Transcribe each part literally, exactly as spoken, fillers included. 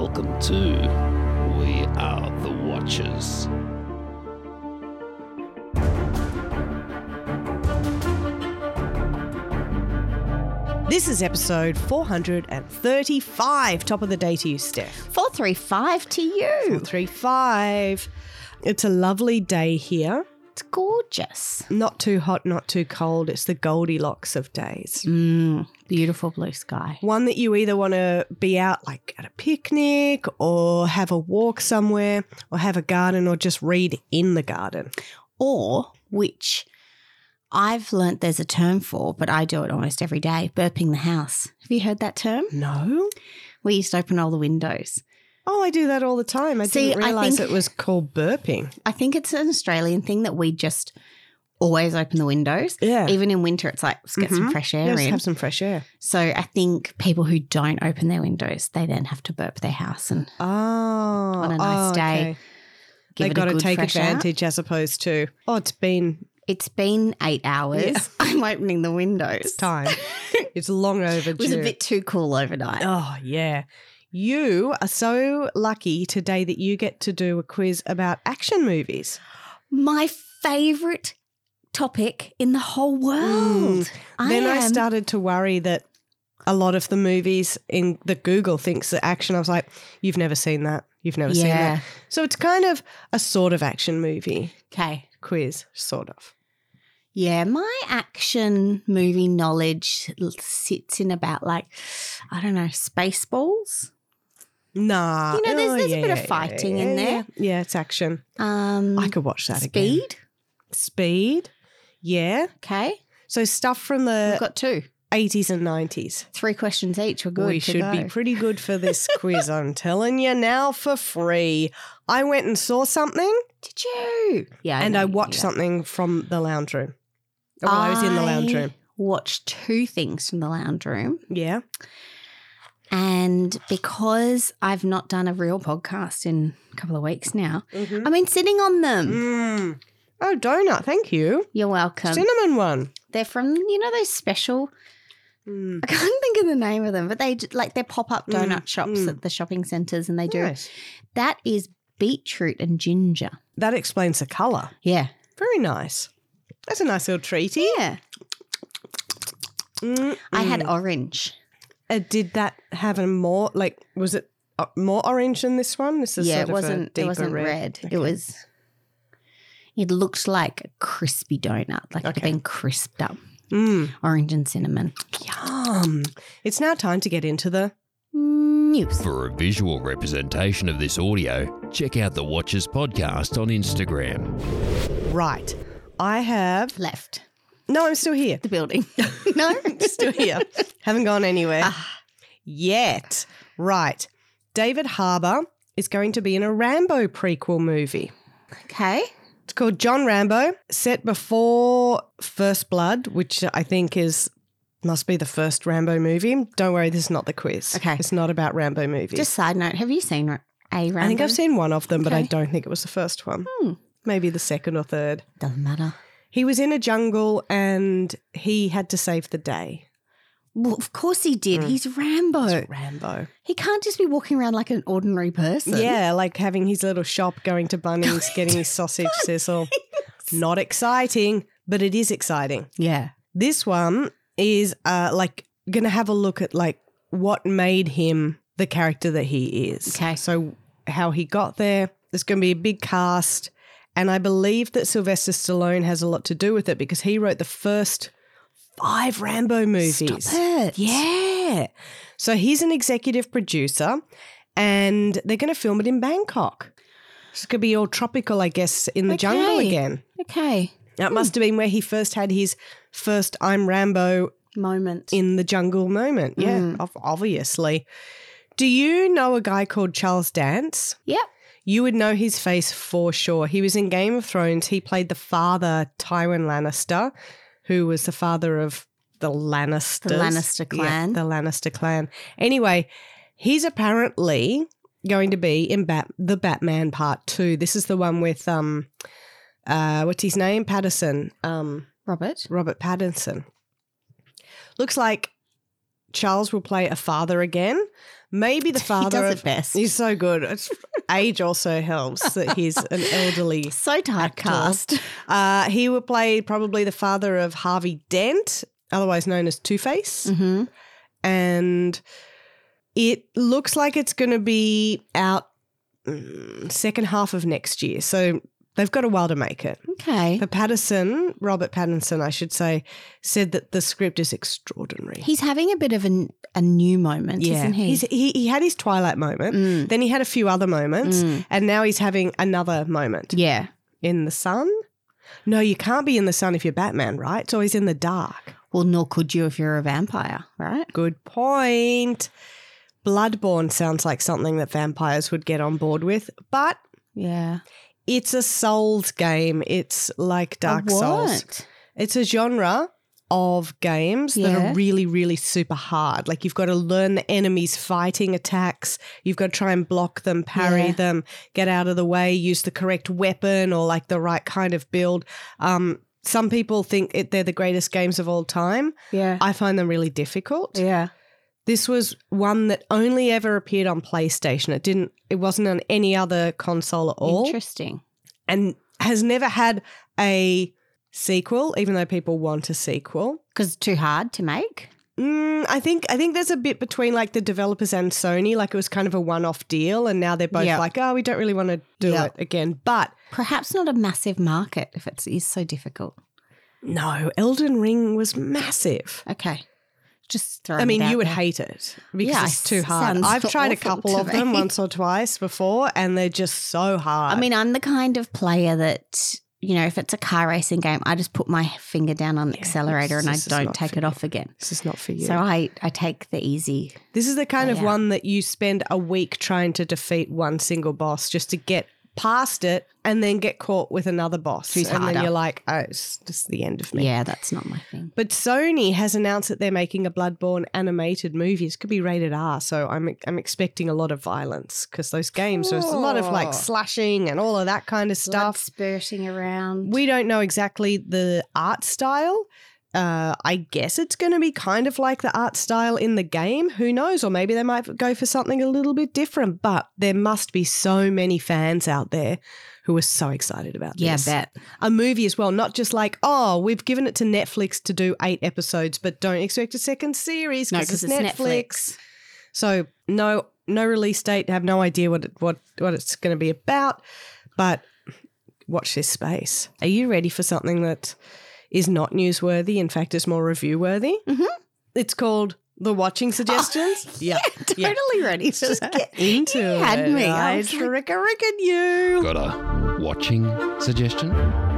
welcome to We Are the Watchers. This is episode four hundred thirty-five. Top of the day to you, Steph. four three five to you. four three five. It's a lovely day here. It's gorgeous. Not too hot, not too cold. It's the Goldilocks of days. Mm, beautiful blue sky. One that you either want to be out like at a picnic or have a walk somewhere or have a garden or just read in the garden. Or, which I've learnt there's a term for, but I do it almost every day, burping the house. Have you heard that term? No. We used to open all the windows. Oh, I do that all the time. I See, didn't I realise think- it was called burping. I think it's an Australian thing that we just always open the windows. Yeah. Even in winter, it's like, let's get some fresh air Yeah, just in. have some fresh air. So I think people who don't open their windows, they then have to burp their house and Oh. on a nice oh, day, okay. give They've it got a to good take fresh out. advantage as opposed to, oh, it's been It's been eight hours. Yeah. I'm opening the windows. time. It's long overdue. It was a bit too cool overnight. Oh, yeah. You are so lucky today that you get to do a quiz about action movies. My favourite topic in the whole world. I then I am- started to worry that a lot of the movies in the Google thinks that action. I was like, you've never seen that. You've never seen Yeah. that. So it's kind of a sort of action movie Okay. quiz, sort of. Yeah, my action movie knowledge l- sits in about like, I don't know, Spaceballs. Nah. You know, there's- Oh, there's a yeah, bit of yeah, fighting yeah, in yeah, there. Yeah, it's action. Um, I could watch that again. Speed. Speed. Yeah. Okay. So stuff from the We've got two. eighties and nineties. Three questions each. We're good we to should go. be pretty good for this quiz, I'm telling you now for free. I went and saw something Did you? Yeah. and know I you watched do that. something from the lounge room. Well, I was in the lounge room. Watched two things from the lounge room. Yeah. And because I've not done a real podcast in a couple of weeks now, Mhm. I've been sitting on them. Mm. Oh, donut. Thank you. You're welcome. Cinnamon one. They're from, you know, those special, Mm. I can't think of the name of them, but they d- like they're pop-up donut Mm, shops mm. at the shopping centres and they do. Nice. That is beetroot and ginger. That explains the colour. Yeah. Very nice. That's a nice little treaty. Yeah. Mm, I had mm. orange. Uh, did that have a more, like, was it uh, more orange than this one? This is Yeah, sort it of a wasn't it deeper wasn't red. Okay. It was it looked like a crispy donut, like it had Okay. been crisped up. Mm. Orange and cinnamon. Yum. It's now time to get into the News. For a visual representation of this audio, check out the Watchers podcast on Instagram. right. I have, Left no, I'm still here. the building. No? Still here. Haven't gone anywhere Ah. yet. Right. David Harbour is going to be in a Rambo prequel movie. Okay. It's called John Rambo, set before First Blood, which I think is must be the first Rambo movie. Don't worry, this is not the quiz. Okay. It's not about Rambo movies. Just side note, have you seen Ra- a Rambo? I think I've seen one of them, but I Okay. don't think it was the first one. Hmm. Maybe the second or third. Doesn't matter. He was in a jungle and he had to save the day. Well, of course he Mm. did. He's Rambo. Rambo. He can't just be walking around like an ordinary person. Yeah, like having his little shop, going to Bunnings, getting his sausage sizzle. Not exciting, but it is exciting. Yeah. This one is uh, like going to have a look at like what made him the character that he is. Okay. So how he got there. There's going to be a big cast. And I believe that Sylvester Stallone has a lot to do with it because he wrote the first five Rambo movies. Stop it. Yeah. So he's an executive producer and they're going to film it in Bangkok. It's going to be all tropical, I guess, in the jungle Okay. again. Okay. That must have been where he first had his first I'm Rambo Moment. in the jungle moment. Yeah, Mm. ob- obviously. Do you know a guy called Charles Dance? Yep. You would know his face for sure. He was in Game of Thrones. He played the father, Tywin Lannister, who was the father of the Lannisters. The Lannister clan. Yeah, the Lannister clan. Anyway, he's apparently going to be in Bat- the Batman Part Two. This is the one with um, uh, what's his name? Patterson. Um, Robert. Robert Pattinson. Looks like Charles will play a father again. Maybe the father he does of, it best. He's so good. It's, age also helps that he's an elderly So typecast. Uh, he will play probably the father of Harvey Dent, otherwise known as Two-Face. Mm-hmm. And it looks like it's going to be out mm, second half of next year. So they've got a while to make it. Okay. But Pattinson, Robert Pattinson, I should say, said that the script is extraordinary. He's having a bit of an, a new moment, yeah. isn't he? He's, he he had his Twilight moment, Mm. then he had a few other moments, Mm. and now he's having another moment. Yeah. In the sun? No, you can't be in the sun if you're Batman, right? It's always in the dark. Well, nor could you if you're a vampire, right? Good point. Bloodborne sounds like something that vampires would get on board with, but Yeah. it's a Souls game. It's like Dark A Souls. what? It's a genre of games that Yeah. are really, really super hard. Like you've got to learn the enemy's fighting attacks. You've got to try and block them, parry Yeah. them, get out of the way, use the correct weapon or like the right kind of build. Um, some people think it, they're the greatest games of all time. Yeah. I find them really difficult. yeah. This was one that only ever appeared on PlayStation. It didn't. It wasn't on any other console at all, Interesting. and has never had a sequel, even though people want a sequel. Because it's too hard to make. Mm, I think I think there's a bit between like the developers and Sony. Like it was kind of a one-off deal, and now they're both Yeah. like, oh, we don't really want to do Yeah. it again. But Perhaps not a massive market if it is so difficult. no, Elden Ring was massive. Okay. Just throw I mean, it out you would there. hate it because Yeah, it's too hard. sounds I've tried a awful couple to of them me. once or twice before, and they're just so hard. I mean, I'm the kind of player that, you know, if it's a car racing game, I just put my finger down on the Yeah, accelerator and I this is don't not take for it you. off again. this is not for you. So I, I take the easy. This is the kind Oh, of yeah. one that you spend a week trying to defeat one single boss just to get past it and then get caught with another boss. Who's and then harder. you're like, oh, it's just the end of me. Yeah, that's not my thing. But Sony has announced that they're making a Bloodborne animated movie. It could be rated R, so I'm I'm expecting a lot of violence because those games, there's a lot of like Oh. slashing and all of that kind of Stuff stuff. spurting around. We don't know exactly the art style. Uh, I guess it's going to be kind of like the art style in the game. Who knows? Or maybe they might go for something a little bit different. But there must be so many fans out there who are so excited about yeah, this. bet. A movie as well, not just like, oh, we've given it to Netflix to do eight episodes, but don't expect a second series No, because 'cause it's, it's Netflix. Netflix. So no, no release date. Have no idea what it, what what it's going to be about. But watch this space. Are you ready for something that is not newsworthy? In fact, is more review worthy. Mhm. It's called The Watching Suggestions. yeah, Totally ready for Just that. get into You it. had me. I I was like- reckon reckon you. Got a watching suggestion?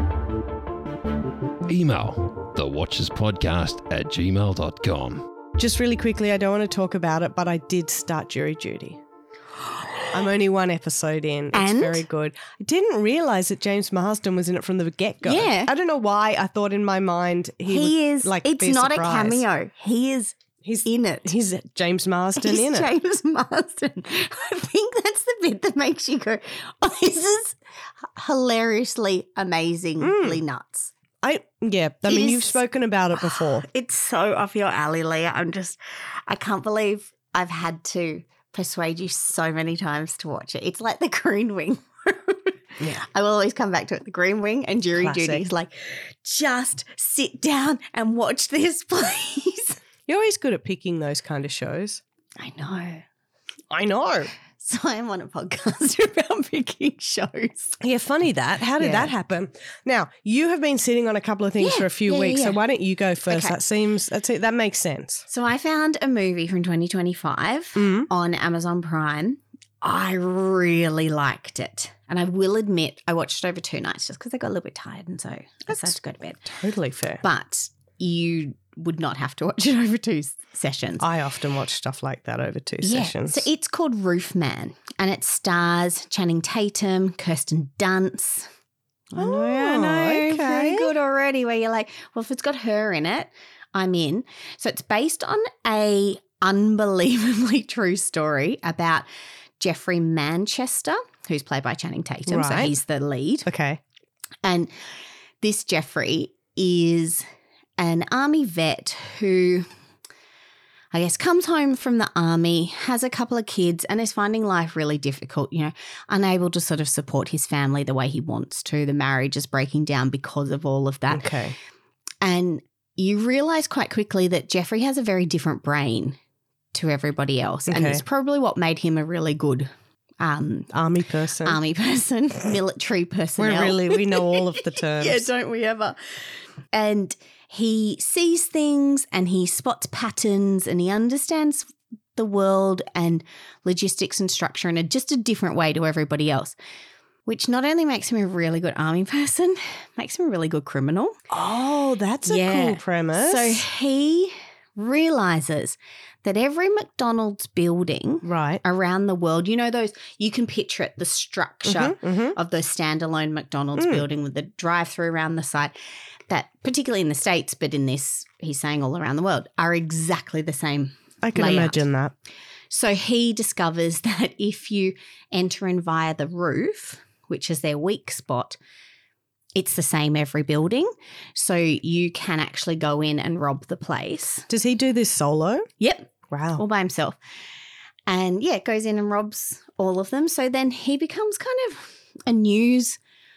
Email thewatcherspodcast at gmail dot com. Just really quickly, I don't want to talk about it, but I did start Jury Duty. I'm only one episode in. It's And? very good. I didn't realise that James Marsden was in it from the get-go. Yeah. I don't know why I thought in my mind he, He would, is, like, it's be a not surprise. a cameo. He is He's in it. He's James Marsden He's in it. James Marsden. I think that's the bit that makes you go, oh, this is hilariously, amazingly nuts. I yeah. I It mean, is- you've spoken about it before. It's so off your alley, Leah. I'm just, I can't believe I've had to persuade you so many times to watch it. It's like the Green Wing. Yeah. I will always come back to it. The Green Wing and Jury Classic. Duty is like, just sit down and watch this, please. You're always good at picking those kind of shows. I know. I know. So I am on a podcast about picking shows. Yeah, funny that. How did Yeah. that happen? Now, you have been sitting on a couple of things Yeah, for a few yeah, weeks, yeah, so yeah. why don't you go first? Okay. That seems that's it. That makes sense. So I found a movie from twenty twenty-five Mm. on Amazon Prime. I really liked it. And I will admit, I watched it over two nights just because I got a little bit tired and so I decided to go to bed. Totally fair. But you would not have to watch it over two s- sessions. I often watch stuff like that over two Yeah. sessions. So it's called Roof Man and it stars Channing Tatum, Kirsten Dunst. I know, I Oh, know. okay. Pretty good already where you're like, well, if it's got her in it, I'm in. So it's based on a unbelievably true story about Jeffrey Manchester, who's played by Channing Tatum. So Right. he's the lead. Okay. And this Jeffrey is an army vet who, I guess, comes home from the army, has a couple of kids, and is finding life really difficult, you know, unable to sort of support his family the way he wants to. The marriage is breaking down because of all of that. Okay. And you realize quite quickly that Jeffrey has a very different brain to everybody else. And Okay. it's probably what made him a really good um, Army person. army person, military personnel. We're really, we know all of the terms. Yeah, don't we ever? And he sees things and he spots patterns and he understands the world and logistics and structure in a just a different way to everybody else, which not only makes him a really good army person, makes him a really good criminal. Oh, that's a Yeah. cool premise. So he realizes that every McDonald's building right. around the world, you know, those, you can picture it, the structure Mhm, mhm. of those standalone McDonald's Mm. building with the drive-through around the side, that particularly in the States, but in this, he's saying all around the world, are exactly the same. I can layout. imagine that. So he discovers that if you enter in via the roof, which is their weak spot, it's the same every building. So you can actually go in and rob the place. Does he do this solo? Yep. Wow. All by himself. And yeah, goes in and robs all of them. So then he becomes kind of a news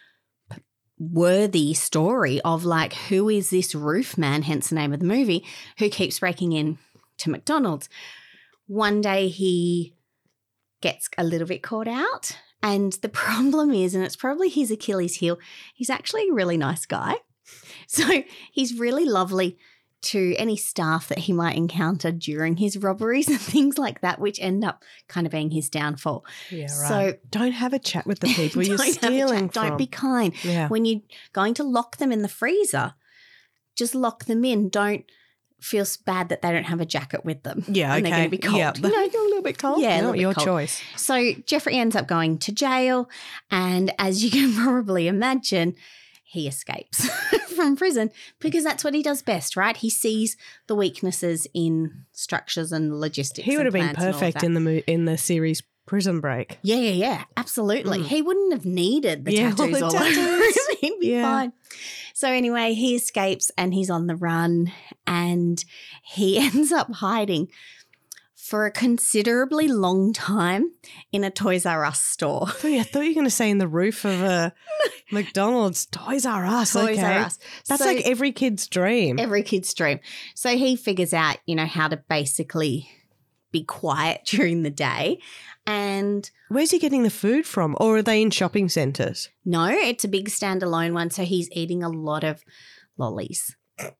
worthy story of like, who is this roof man, hence the name of the movie, who keeps breaking in to McDonald's. One day he gets a little bit caught out. And the problem is, and it's probably his Achilles heel, he's actually a really nice guy. So he's really lovely to any staff that he might encounter during his robberies and things like that, which end up kind of being his downfall. Yeah, right. So don't have a chat with the people you're don't have a chat, stealing Don't from. be kind. Yeah. When you're going to lock them in the freezer, just lock them in. Don't feel bad that they don't have a jacket with them. Yeah, and okay. they're going to be cold. Yeah, You know? you're a little bit cold. Yeah, a No, little bit your cold. choice. So Jeffrey ends up going to jail, and as you can probably imagine, he escapes from prison because that's what he does best, right? He sees the weaknesses in structures and logistics. He would and have been plans and all of perfect that. in the mo- in the series Prison Break. Yeah, yeah, yeah, absolutely. Mm. He wouldn't have needed the Yeah, all tattoos the all over him. tattoos. He'd be Yeah. fine. So anyway, he escapes and he's on the run, and he ends up hiding for a considerably long time in a Toys R Us store. I thought, you- I thought you were going to say in the roof of a McDonald's. Toys R Us. Toys okay. R Us. That's So- like every kid's dream. Every kid's dream. So he figures out, you know, how to basically be quiet during the day. And Where's he getting the food from? Or are they in shopping centres? no, it's a big standalone one. So he's eating a lot of lollies.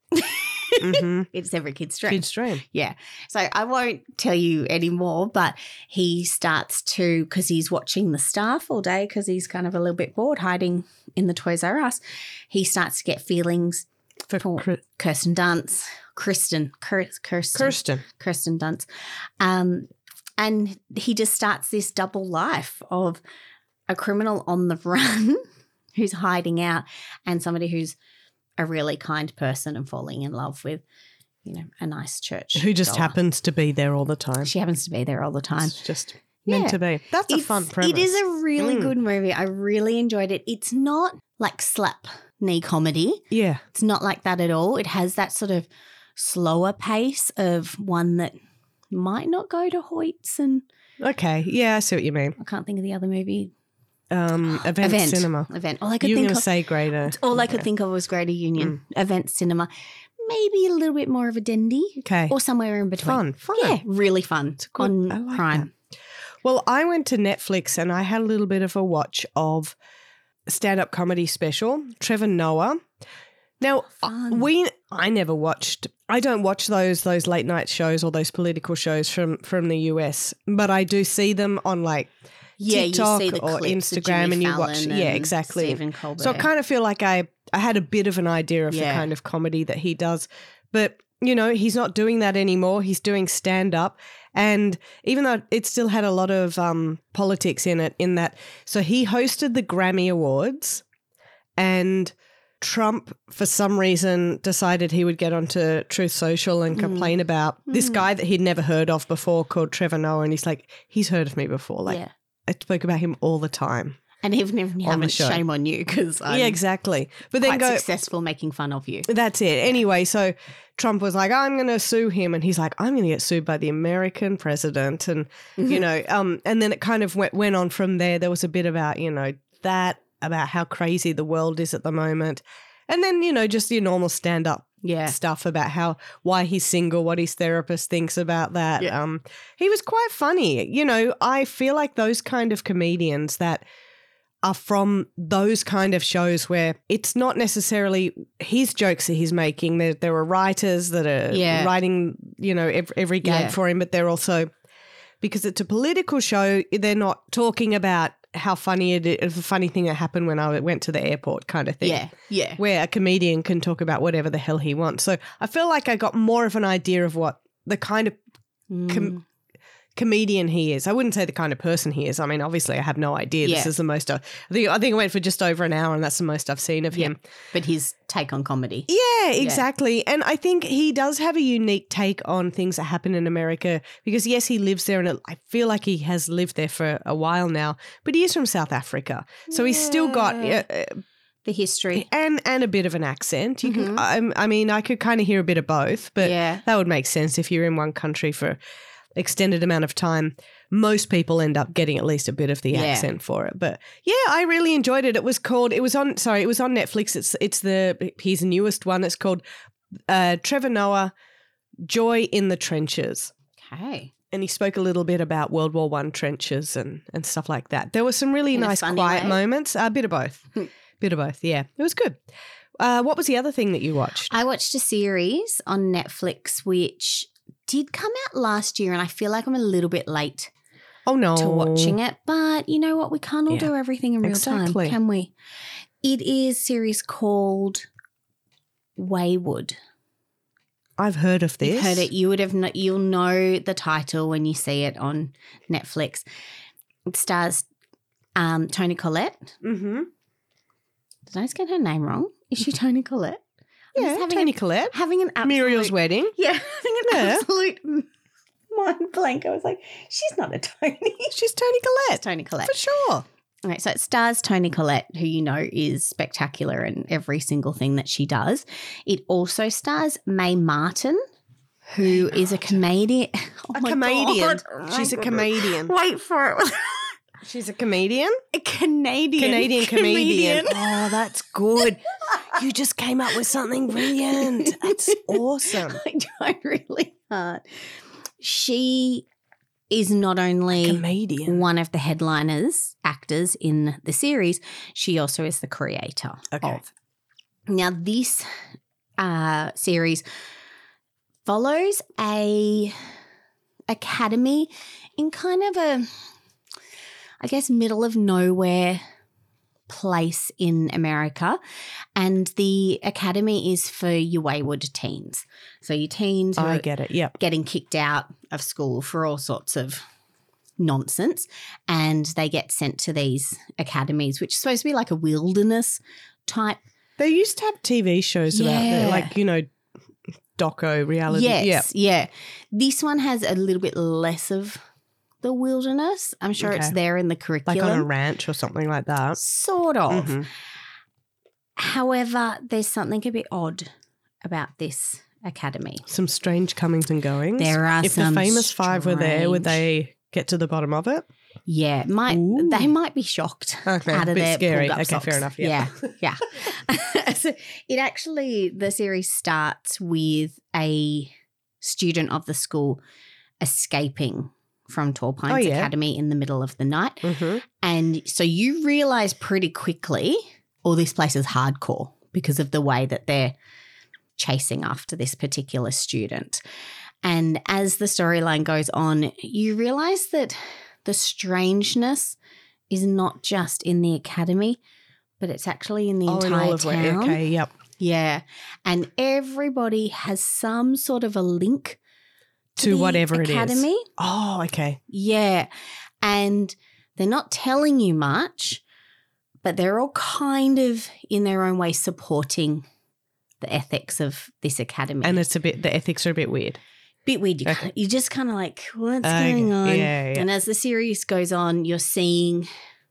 Mm-hmm. It's every kid's dream. Kid's dream. Yeah. So I won't tell you anymore, but he starts to, because he's watching the staff all day because he's kind of a little bit bored hiding in the Toys R Us, he starts to get feelings For for Cri- Kirsten Dunst, Kristen, Kir- Kirsten, Kirsten. Kirsten Dunst. Um, and he just starts this double life of a criminal on the run who's hiding out and somebody who's a really kind person and falling in love with, you know, a nice church. Who just goer. happens to be there all the time. She happens to be there all the time. It's just meant Yeah. to be. That's a It's- fun premise. It is a really Mm. good movie. I really enjoyed it. It's not like slap knee comedy. Yeah. It's not like that at all. It has that sort of slower pace of one that might not go to Hoyts, and Okay. Yeah, I see what you mean. I can't think of the other movie. Um, event, Event cinema. Event. All I could You were think going to of. say greater. all I Okay. could think of was Greater Union Event Cinema. Maybe a little bit more of a Dendy, Okay. or somewhere in between. Fun. Fun. Yeah, really fun good- on I like Prime. Well, I went to Netflix and I had a little bit of a watch of stand-up comedy special, Trevor Noah. Now, Fun. we I never watched I don't watch those those late night shows or those political shows from from the U S, but I do see them on like Yeah, TikTok you see the or clips of Instagram Jimmy and you Fallon watch yeah, and exactly. Stephen Colbert. So I kind of feel like I I had a bit of an idea of the Yeah. kind of comedy that he does, but you know, he's not doing that anymore. He's doing stand up. And even though it still had a lot of um, politics in it, in that, so he hosted the Grammy Awards and Trump, for some reason, decided he would get onto Truth Social and complain about this guy that he'd never heard of before called Trevor Noah. And he's like, he's heard of me before. Like, yeah. I spoke about him all the time. And even if you on the haven't, show. shame on you because I'm yeah, exactly. But quite then go, successful making fun of you. that's it. Anyway, so Trump was like, I'm going to sue him. And he's like, I'm going to get sued by the American president. And, you know, um, and then it kind of went, went on from there. There was a bit about, you know, that, about how crazy the world is at the moment. And then, you know, just your normal stand-up Yeah. stuff about how, why he's single, what his therapist thinks about that. Yeah. Um, he was quite funny. You know, I feel like those kind of comedians that are from those kind of shows where it's not necessarily his jokes that he's making. There, there are writers that are Yeah. writing, you know, every, every gag Yeah. for him, but they're also, because it's a political show, they're not talking about how funny it is, the funny thing that happened when I went to the airport kind of thing. Yeah. Yeah. Where a comedian can talk about whatever the hell he wants. So I feel like I got more of an idea of what the kind of Mm. com- comedian he is. I wouldn't say the kind of person he is. I mean, obviously I have no idea. This Yeah. is the most, I think, I think I went for just over an hour and that's the most I've seen of Yeah. him. But his take on comedy. Yeah, exactly. And I think he does have a unique take on things that happen in America because, yes, he lives there and it, I feel like he has lived there for a while now, but he is from South Africa. So he's still got uh, uh, The history. and and a bit of an accent. You Mhm. can, I, I mean, I could kind of hear a bit of both, but Yeah. that would make sense if you're in one country for extended amount of time. Most people end up getting at least a bit of the Yeah. accent for it. But yeah, I really enjoyed it. It was called, it was on, sorry, it was on Netflix. It's it's the, his newest one. It's called uh, Trevor Noah, Joy in the Trenches. Okay. And he spoke a little bit about World War One trenches and, and stuff like that. There were some really In a nice funny quiet way? moments. A bit of both. bit of both, yeah. It was good. Uh, what was the other thing that you watched? I watched a series on Netflix which did come out last year and I feel like I'm a little bit late Oh, no. to watching it. But you know what? We can't all Yeah. do everything in real Exactly. time, can we? It is a series called Wayward. I've heard of this. You've heard it. You would have. kn- You'll know the title when you see it on Netflix. It stars um, Toni Collette. Mm-hmm. Did I just get her name wrong? Is she Toni Collette? I'm Yeah, just having Toni a- Collette. Having an absolute Muriel's Wedding. Yeah, having an Yeah. absolute mind blank. I was like, she's not a Tony. She's Toni It's Collette. Toni Collette. For sure. All right, so it stars Toni Collette, who you know is spectacular in every single thing that she does. It also stars Mae Martin, who is a comedian. Oh A my comedian. God. Oh my She's a God. comedian. Wait for it. She's a comedian? A Canadian. Canadian comedian. Oh, that's good. You just came up with something brilliant. That's awesome. I tried really hard. She is not only Comedian. one of the headliners, actors in the series, she also is the creator Okay. of. Now, this uh, series follows a academy in kind of a, I guess, middle of nowhere place in America, and the academy is for your wayward teens. So your teens who I are get it. Yep. getting kicked out of school for all sorts of nonsense, and they get sent to these academies, which is supposed to be like a wilderness type. They used to have T V shows about Yeah. that, like, you know, doco reality. Yes, Yeah. yeah. This one has a little bit less of the wilderness. I'm sure it's Okay. there in the Like curriculum. on a ranch or something like that. Sort of. Mhm. However, there's something a bit odd about this academy. Some strange comings and goings. There are If some the famous five were there, would strange- they get to the bottom of it? Yeah, might Ooh. they might be shocked Okay, out a of bit their scary. pulled-up Okay, fair socks. enough, yeah. yeah, yeah. So it actually, the series starts with a student of the school escaping from Tall Pines Oh, yeah. Academy in the middle of the night, Mm-hmm. and so you realize pretty quickly, oh, this place is hardcore because of the way that they're chasing after this particular student. And as the storyline goes on, you realize that the strangeness is not just in the academy, but it's actually in the Oh, in entire all of town. it. Okay, yep. Yeah. And everybody has some sort of a link To the whatever it is. academy. Oh, okay. Yeah. And they're not telling you much, but they're all kind of in their own way supporting the ethics of this academy. And it's a bit, the ethics are a bit weird. bit weird. You, Okay. kind you just kind of like, what's Okay. going on? Yeah, yeah. And as the series goes on, you're seeing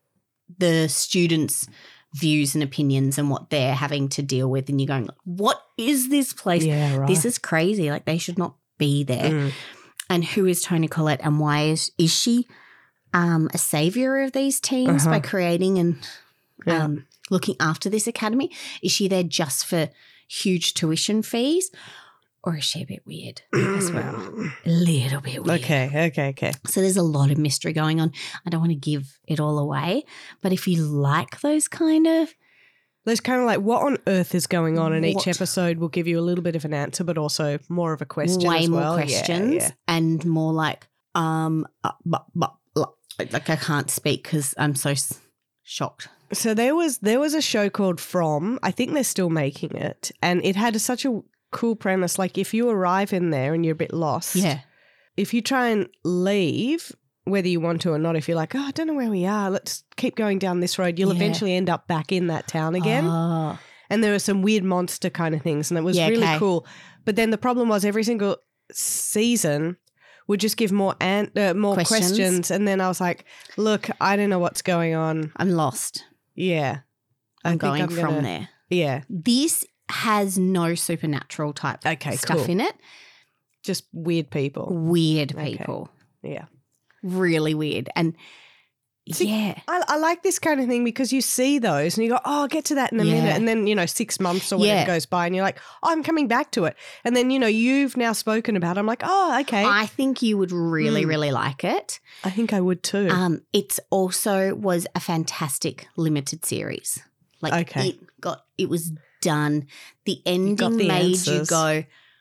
the students' views and opinions and what they're having to deal with, and you're going, what is this place? Yeah, right. This is crazy. Like, they should not be there. Mm. And who is Toni Collette, and why is is she um, a savior of these teens Uh-huh. by creating and Yeah. um, looking after this academy? Is she there just for huge tuition fees, or is she a bit weird as well? A little bit weird. Okay, okay, okay. So there's a lot of mystery going on. I don't want to give it all away, but if you like those kind of There's kind of like what on earth is going on, and each What? episode will give you a little bit of an answer, but also more of a question way as more well. Yeah, questions yeah. and more like, um, uh, but, but, like I can't speak because I'm so s- shocked. So there was there was a show called From. I think they're still making it, and it had a, such a cool premise. Like if you arrive in there and you're a bit lost, Yeah. if you try and leave, whether you want to or not, if you're like, oh, I don't know where we are, let's keep going down this road, you'll Yeah. eventually end up back in that town again. Oh. And there were some weird monster kind of things, and it was Yeah, really okay. cool. But then the problem was every single season would just give more an- uh, more questions. Questions. and then I was like, look, I don't know what's going on. I'm lost. Yeah, I I'm think going I'm from gonna- there. Yeah, This has no supernatural type Okay, stuff cool. in it. just weird people. Weird Okay. people. Yeah. Really weird. And See, yeah. I, I like this kind of thing because you see those and you go, oh, I'll get to that in a Yeah. minute. And then, you know, six months or whatever Yeah. goes by and you're like, oh, I'm coming back to it. And then, you know, you've now spoken about it. I'm like, oh, okay. I, I think you would really, Mm. really like it. think I would too. Um, it's also was a fantastic limited series. Like Okay. it got it was done. The ending got the made you answers. go,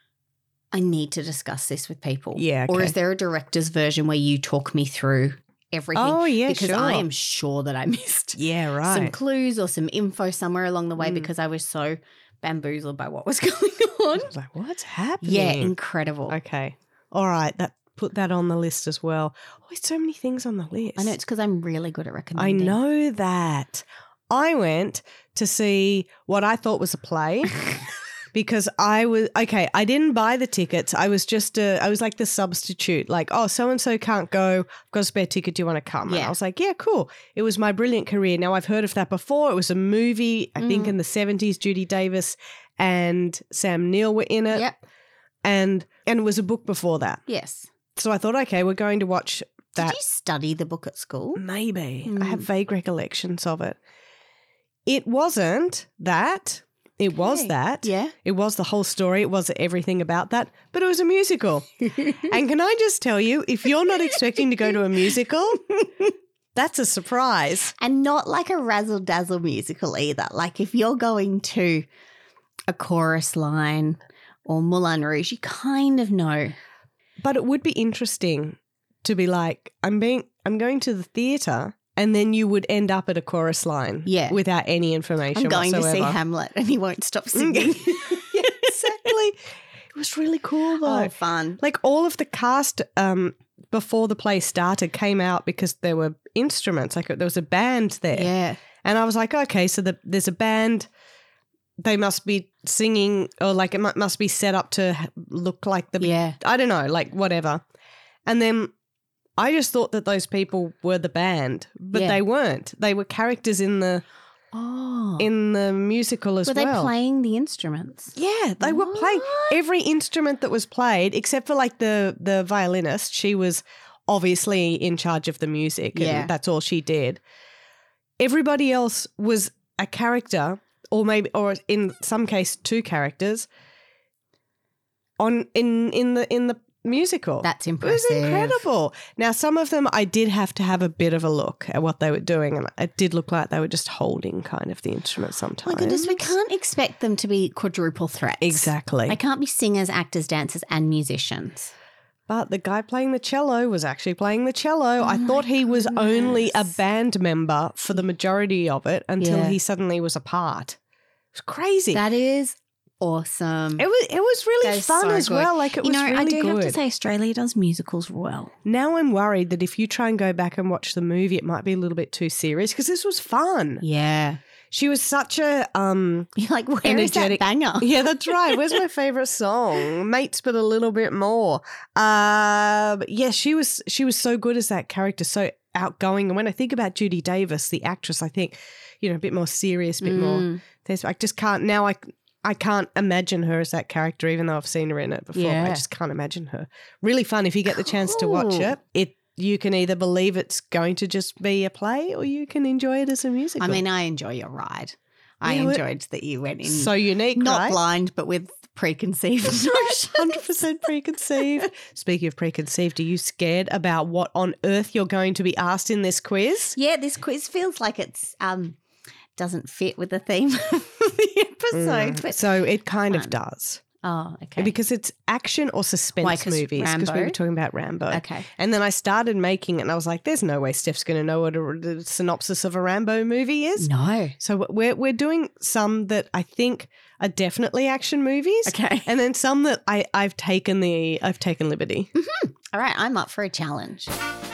I need to discuss this with people. Yeah, Or okay. is there a director's version where you talk me through everything? oh, yeah, because sure. I am sure that I missed Yeah, some right. clues or some info somewhere along the way Mm. because I was so bamboozled by what was going on. I was like, what's happening? Yeah, incredible. Okay. All right. That Put that on the list as well. Oh, there's so many things on the list. I know it's because I'm really good at I recommending. know that. I went to see what I thought was a play because I was okay. I didn't buy the tickets. I was just a, I was like the substitute. Like, oh, so and so can't go. I've got a spare ticket. Do you want to come? And Yeah. I was like, yeah, cool. It was My Brilliant Career. Now I've heard of that before. It was a movie. I think Mm. in the seventies. Judy Davis and Sam Neill were in it. Yep. And and it was a book before that. Yes. So I thought, okay, we're going to watch that. Did you study the book at school? Maybe. I have Mm. vague recollections of it. It wasn't that. It was Okay. that. Yeah. It was the whole story. It was everything about that. But it was a musical. And can I just tell you, if you're not expecting to go to a musical, that's a surprise. And not like a razzle dazzle musical either. Like if you're going to a chorus line or Moulin Rouge, you kind of know. But it would be interesting to be like, I'm being I'm going to the theatre, and then you would end up at a chorus line Yeah. without any information I'm going whatsoever. to see Hamlet and he won't stop singing. Yeah, exactly. It was really cool though. Oh, fun. Like all of the cast um, before the play started came out because there were instruments. Like there was a band there. Yeah. And I was like, okay, so the, there's a band. They must be singing, or like it mu- must be set up to h- look like the, Yeah. I don't know, like whatever. And then I just thought that those people were the band, but Yeah. they weren't. They were characters in the Oh. in the musical as Were well. they playing the instruments? Yeah, they were playing What? every instrument that was played except for like the the violinist. She was obviously in charge of the music, and Yeah. that's all she did. Everybody else was a character, or maybe, or in some case, two characters on in in the in the musical. That's It was impressive. incredible. Now, some of them I did have to have a bit of a look at what they were doing, and it did look like they were just holding kind of the instrument Oh sometimes. my goodness, we can't expect them to be quadruple threats. Exactly. They can't be singers, actors, dancers, and musicians. But the guy playing the cello was actually playing the cello. Oh I my thought he was only a goodness. band member for the majority of it until Yeah. he suddenly was a part. It was crazy. That is awesome. it was it was really That is fun so as good. well. Like it you was know, really I do good. have to say Australia does musicals well. Now I'm worried that if you try and go back and watch the movie, it might be a little bit too serious because this was fun. Yeah. She was such a um You're like, where is that Energetic. banger? yeah, that's right. Where's my favorite song? Mates, but a little bit more. Uh, but yeah, she was she was so good as that character, so outgoing. And when I think about Judy Davis, the actress, I think, you know, a bit more serious, a bit more. Mm. There's, I just can't now. I I can't imagine her as that character, even though I've seen her in it before. Yeah. I just can't imagine her. Really fun if you get the chance to watch Cool. it. It you can either believe it's going to just be a play, or you can enjoy it as a musical. I mean, I enjoy your ride. I Yeah, well, enjoyed that you went in so unique, not right? blind, but with preconceived notions. one hundred percent preconceived. Speaking of preconceived, are you scared about what on earth you're going to be asked in this quiz? Yeah, this quiz feels like it's um doesn't fit with the theme of the episode. Mm, But, so it kind of fun. does. oh, okay. Because it's action or suspense Why, 'cause movies. Because we Rambo? were talking about Rambo. Okay. And then I started making it and I was like, there's no way Steph's going to know what a, the synopsis of a Rambo movie is. No. So we're, we're doing some that I think are definitely action movies. Okay. And then some that I, I've taken the I've taken liberty. All right, I'm up for a challenge.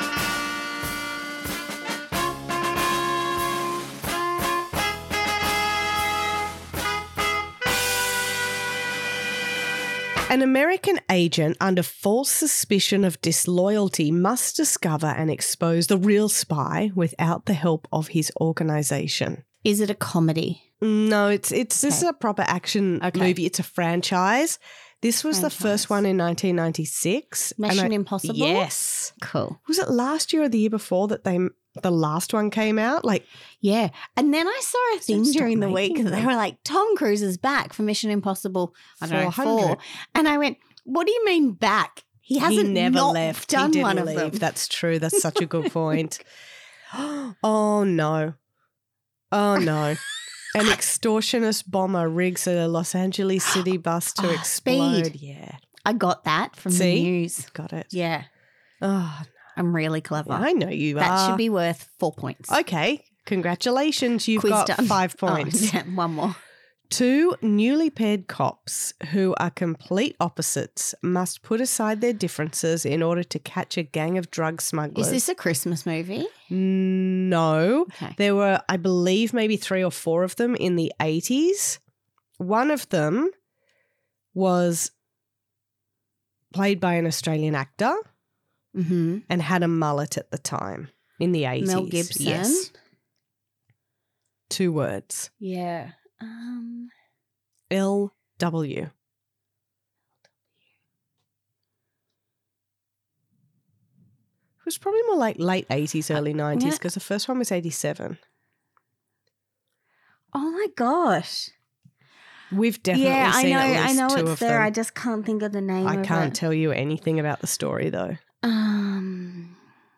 An American agent under false suspicion of disloyalty must discover and expose the real spy without the help of his organization. Is it a comedy? No, it's it's this is Okay. a proper action Okay. movie. It's a franchise. This was the Franchise. first one in nineteen ninety-six. and Mission I- Impossible? Yes. Cool. Was it last year or the year before that they the last one came out? Like, Yeah. And then I saw a thing stop during the week making that they them. were like, Tom Cruise is back for Mission Impossible, I don't know, four hundred. four. And I went, what do you mean back? He hasn't he never not left. done he didn't one of leave. them. That's true. That's such a good point. Oh no. Oh no. An extortionist bomber rigs a Los Angeles City bus to Oh, explode. Speed. Yeah. I got that from See? the news. Got it. Yeah. Oh, I'm really clever. I know you that are. should be worth four points. Okay. Congratulations. You've Quiz got done. five Oh, points. yeah, one more. Two newly paired cops who are complete opposites must put aside their differences in order to catch a gang of drug smugglers. Is this a Christmas movie? No. Okay. There were, I believe, maybe three or four of them in the eighties. One of them was played by an Australian actor Mm-hmm. and had a mullet at the time in the eighties. Mel Gibson? Yes. Two words. Yeah. Um, L W. It was probably more like late eighties, early nineties yeah. because the first one was eighty-seven. oh my gosh. We've definitely yeah, I seen know. at least I know two it's of there. them. I just can't think of the name. I of can't it. tell you anything about the story though. Um.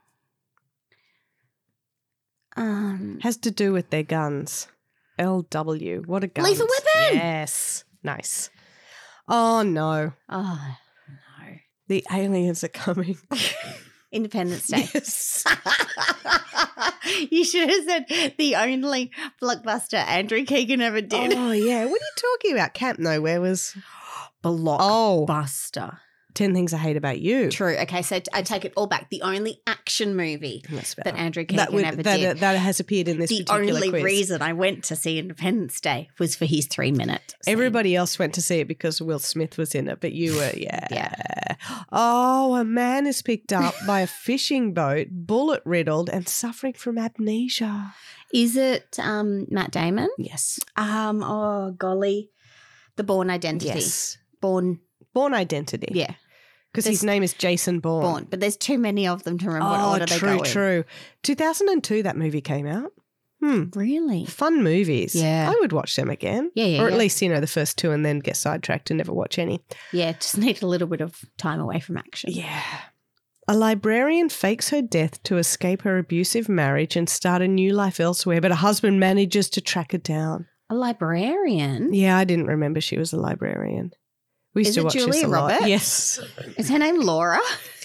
Um. Has to do with their guns. L W. What a gun. Lethal Weapon! Yes. Nice. Oh no. Oh no. The aliens are coming. Independence Day. Yes. You should have said the only blockbuster Andrew Keegan ever did. Oh yeah. What are you talking about? Camp Nowhere was Oh, Blockbuster. ten Things I Hate About You. True. Okay, so I take it all back. The only action movie That's that better. Andrew Keegan that, would- ever that, did. that has appeared in this the particular only quiz. reason I went to see Independence Day was for his three minute. scene. Everybody else went to see it because Will Smith was in it, but you were, yeah. Yeah. Oh, a man is picked up by a fishing boat, bullet riddled and suffering from amnesia. Is it um, Matt Damon? Yes. Um. Oh golly, The Bourne Identity. Yes. Born. Born Identity. Yeah. Because his There's- name is Jason Bourne. Born. But there's too many of them to remember what Oh, order they true, go in. true. two thousand two, that movie came out. Hmm. Really? Fun movies. Yeah. I would watch them again. Yeah, yeah, Or at yeah. least, you know, the first two and then get sidetracked and never watch any. Yeah. Just need a little bit of time away from action. Yeah. A librarian fakes her death to escape her abusive marriage and start a new life elsewhere, but her husband manages to track her down. A librarian. Yeah, I didn't remember she was a librarian. We used Is to it watch this Julia a lot. Roberts? Yes. Is her name Laura?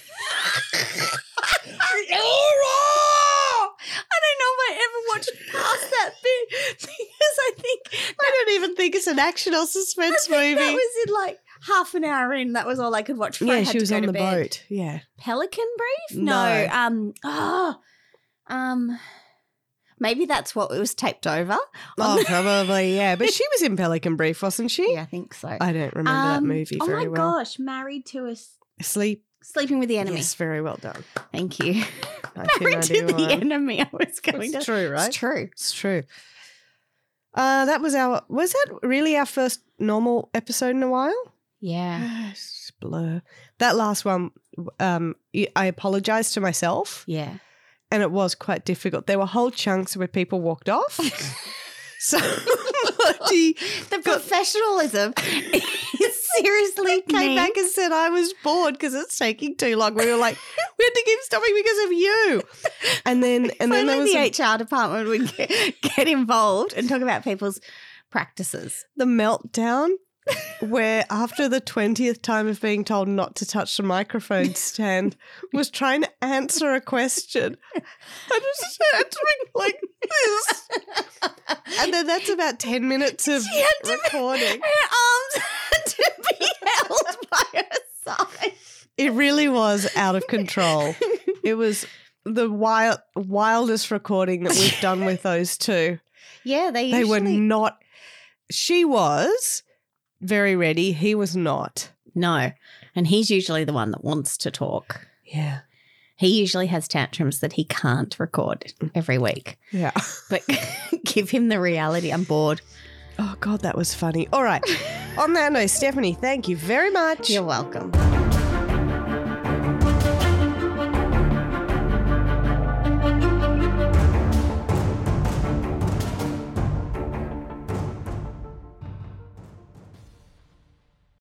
Laura! I don't know if I ever watched past that bit because I think I don't even think it's an action or suspense I think movie. that was in like half an hour in. That was all I could watch. Before I yeah, had she to was go on to the bed. boat. Yeah. Pelican Brief? No. No. Um. Oh. Um. Maybe that's what it was taped over. Oh, probably, yeah. But she was in Pelican Brief, wasn't she? Yeah, I think so. I don't remember that Um, movie oh very my well. gosh, Married to a S- Sleep. Sleeping with the Enemy. Yes, very well done. Thank you. Married to the enemy. I was going It's to. true, right? It's true. It's true. Uh, that was our, was that really our first normal episode in a while? Yeah. It's blur. That last one, um, I apologized to myself. Yeah. And it was quite difficult. There were whole chunks where people walked off. So Lottie The professionalism is seriously came me. back and said I was bored because it's taking too long. We were like, we had to keep stopping because of you. And then and then there Finally was the a- H R department would get, get involved and talk about people's practices. the meltdown where after the twentieth time of being told not to touch the microphone stand was trying to answer a question. I was answering like this. And then that's about ten minutes of She had to be- recording. Her arms had to be held by her side. It really was out of control. It was the wild, wildest recording that we've done with those two. Yeah, they They usually... were not. She was very ready. He was not. No. And he's usually the one that wants to talk. Yeah. He usually has tantrums that he can't record every week. Yeah. But give him the reality. I'm bored. Oh, God, that was funny. All right. On that note, Stephanie, thank you very much. You're welcome.